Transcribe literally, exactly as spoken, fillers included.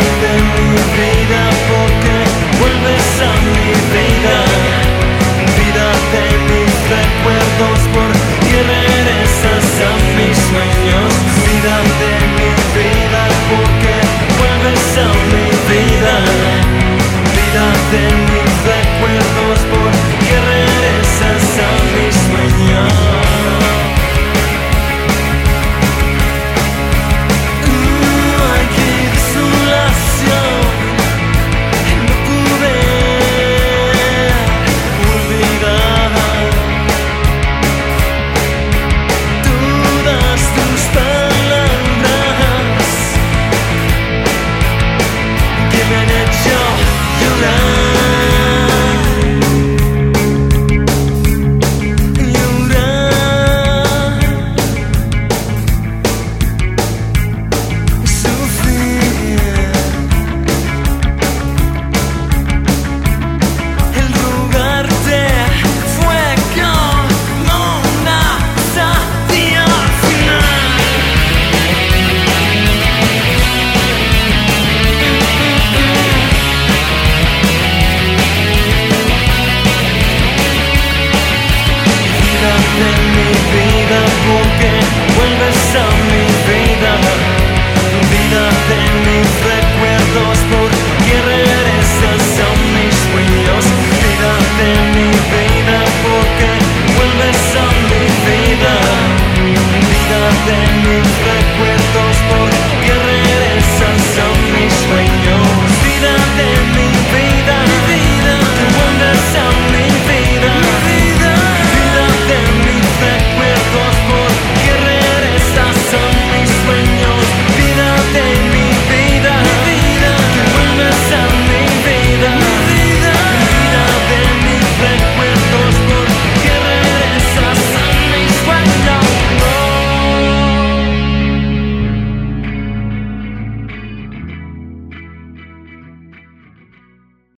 de mi vida, porque vuelves a mi vida. Vida de mis recuerdos, porque regresas a mis sueños. Vida de mi vida, porque vuelves a mi vida. Vida de mis recuerdos, porque regresas a mis sueños. De mi vida, porque vuelves a mi vida. Vida de mis recuerdos, porque regresas a mis sueños. Vida de mi vida, porque vuelves a mi vida. Vida de mis recuerdos.